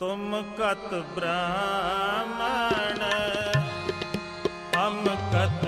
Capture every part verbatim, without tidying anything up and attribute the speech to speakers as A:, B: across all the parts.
A: तुम कत ब्राह्मण हम कत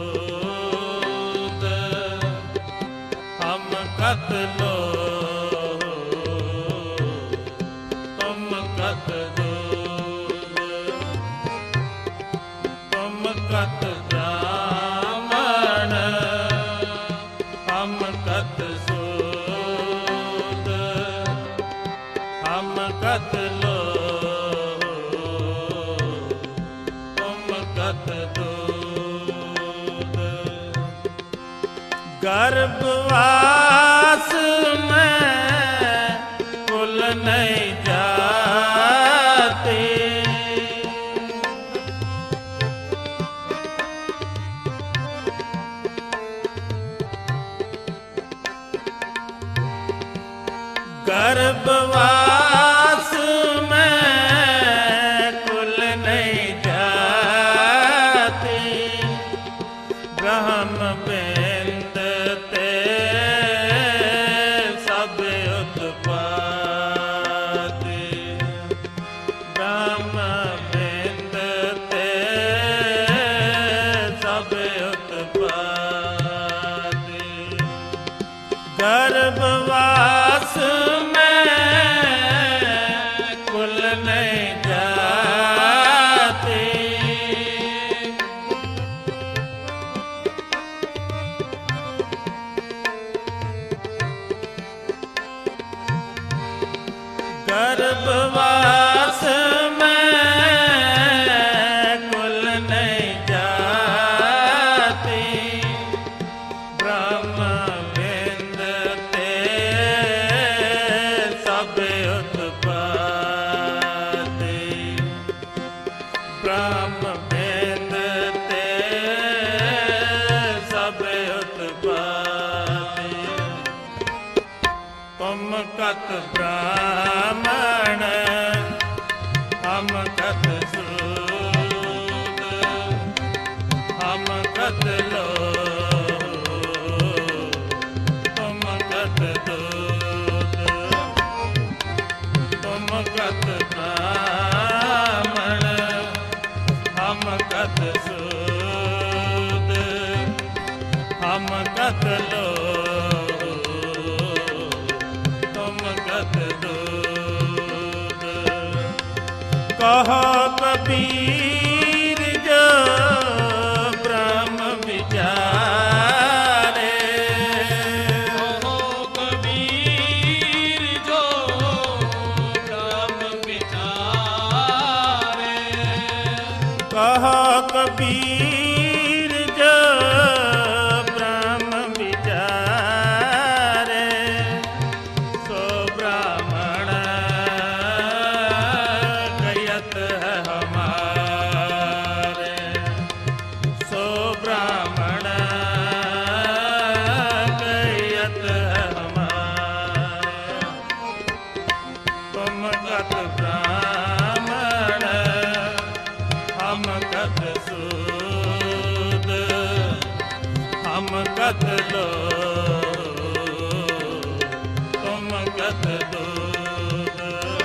A: सूद, हम कत लोग तुम कत दूध। तुम कत ब्राह्मण हम कत सूद, हम कत लोग गर्भवास में कुल नहीं जाती, गर्भवास में कुल नहीं जाती। ब्रह्म बिंद ते सब उत्पाती, ब्रह्म बिंद ते सब उत्पाती। गर्भवास में कुल नहीं जाती, गर्भवास में कुल नहीं जाती। ब्रह्म बिंद ते सब उत्पाती, ब्रह्म बिंद ते सब उत्पाती। तुम कत ब्राह्मण हम कत सूद, हम कत लोग तुम कत दूध। तुम कत ब्राह्मण हम कत सूद, हम कत लोग तुम कत दूध। कहो कबीर जो ब्रह्म विचारे,
B: कहो कबीर जो ब्रह्म विचारे।
A: कहो कबीर जो ब्रह्म विचारे। सो ब्राह्मण कयत है हमारे, सो ब्राह्मण कयत है हमारे। तुम कत ब्राह्मण हम कत सूद, हम कत लोग तुम कत दूध।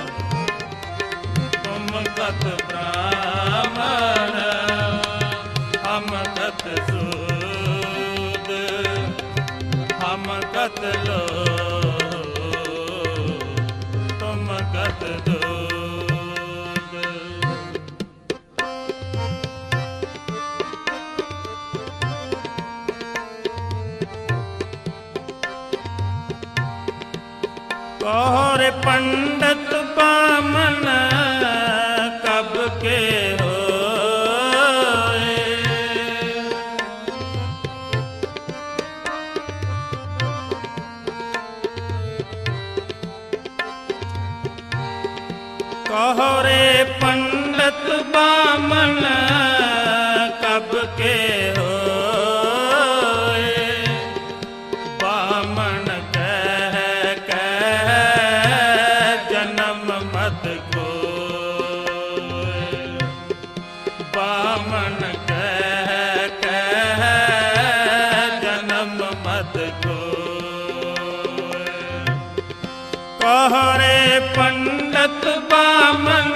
A: तुम कत ब्राह्मण हम कत सूद, हम कत लोग तुम कत दूध। कहो रे पंडित बामन कब के होए, कहो रे पंडित बामन कब के होए। बामन कह कह जन्म मत कोय, बामन कह कह जन्म मत कोय। कहो रे पंडित बामन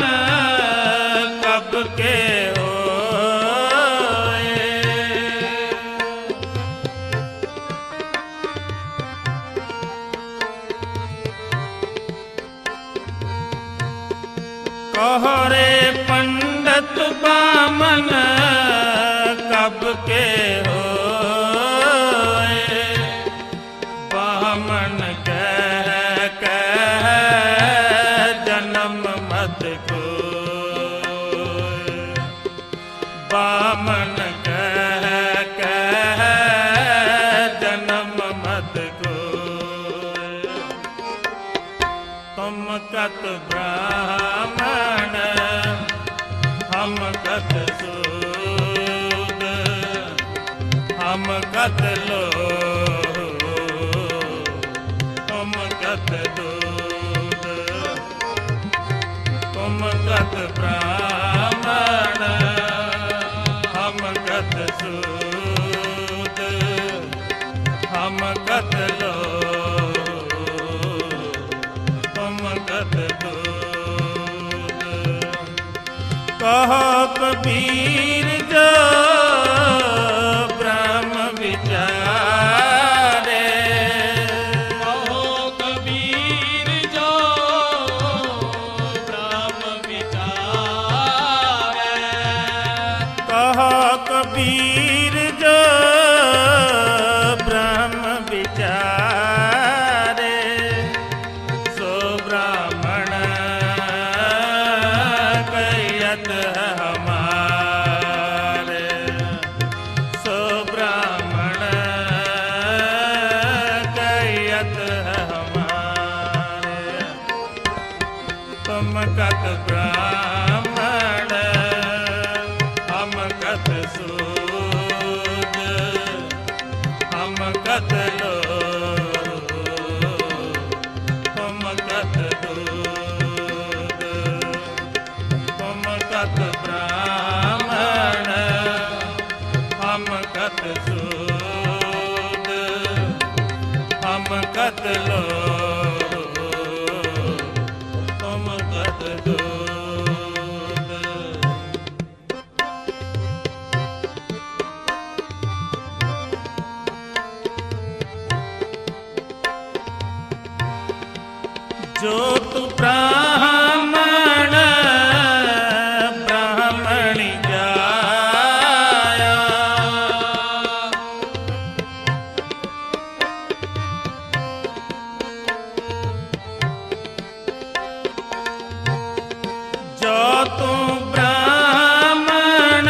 A: कहो रे पंडित बामन कब के हो बामन कह कह जन्म मत को बामन कह कह जन्म मत को तुम कत ब्राह्मण हम कत सूद हम कत लो तुम कत दूध तुम कत ब्राह्मण हम कत सूद हम कत लो तुम कत दूध कहो कबीर जो ब्रह्म विचारे
B: कहो कबीर जो ब्रह्म विचारे
A: कहो कबीर जो ब्रह्म विचारे सो ब्राह्मण कहत हमारे सो ब्राह्मण कहत हमारे तुम कत ब्राह्मण हम कत सूद हम कत लो तुम कत दूध तुम कत ब्राह्मण हम कत सूद हम कत लो तुम कत दूध जो तू ब्राह्मण ब्राह्मणी जाया जो तू ब्राह्मण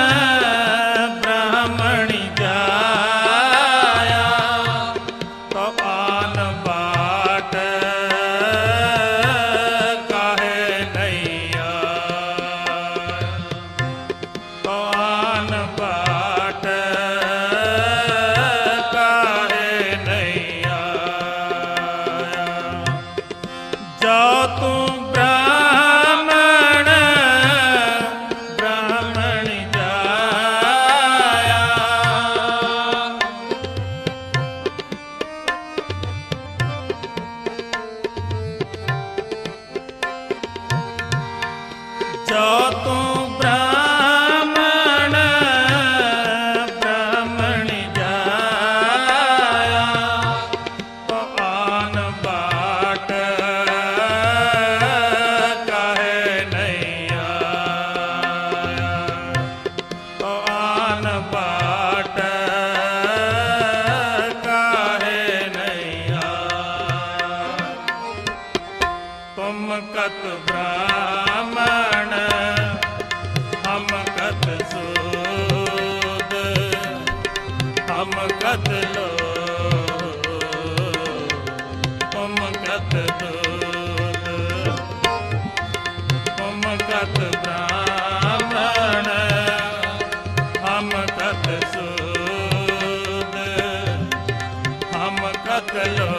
A: ब्राह्मणी जाया तो आन बाट काहे नहीं आया तो आन बाट काहे नहीं आया जो तू ब्राह्मण ब्राह्मणी जाया जो तू ब्राह्मण ब्राह्मणी जाया तो आन बाट काहे नहीं आया तो आन बाट काहे नहीं आया तुम कत ब्राह्मण हम कत सूद हम कत लो तुम कत दूध तुम कत ब्राह्मण हम कत सूद हम कत लो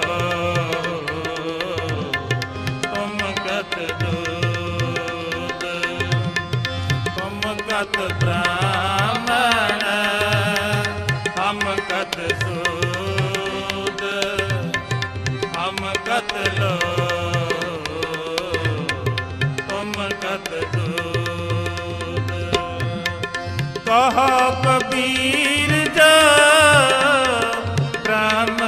A: तुम कत दूध तुम कत ब्राह्मण हम कत सूद हम कत लो तुम कत दूध कहो कबीर जो ब्रह्म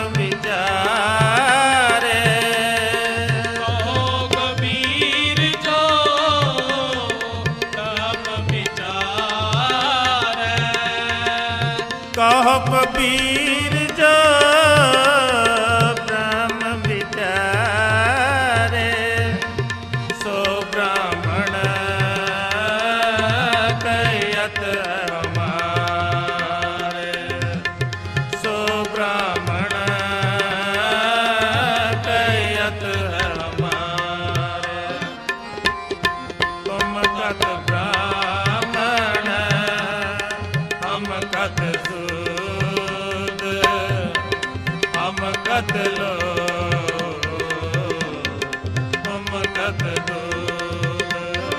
A: विचारे
B: कहो कबीर जो
A: ਕਹੋ ਕਬੀਰ ਜੋ ਬ੍ਰਹਮ ਵਿਚਾਰੇ, ਸੋ ਬ੍ਰਾਹਮਣ ਕਹਿਤ ਹਮਾਰੇ, ਸੋ ਬ੍ਰਾਹਮਣ ਕਹਿਤ ਹਮਾਰੇ। ਤੁਮ ਕਤ ਬ੍ਰਾਹਮਣ ਹਮ ਕਤ ਸੂਦ, ਹਮ ਕਤ ਲੋ ਤੁਮ ਕਤ ਦੂਦ।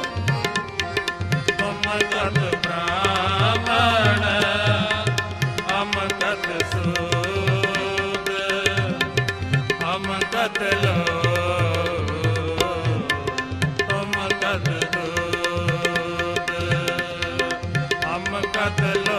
A: ਤੁਮ ਕਤ ਬ੍ਰਾਹਮਣ ਹਮ ਕਤ ਸੂਦ, ਹਮ ਕਤ ਲੋ ਤੁਮ ਕਤ ਦੂਦ। ਹਮ ਕਤ ਲੋ